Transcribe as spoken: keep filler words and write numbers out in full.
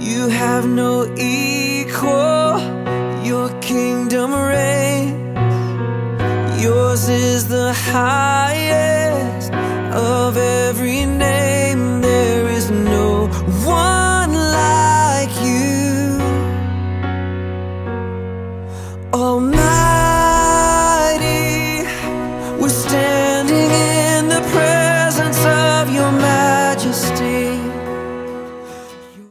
You have no equal, your kingdom reigns. Yours is the highest of every name.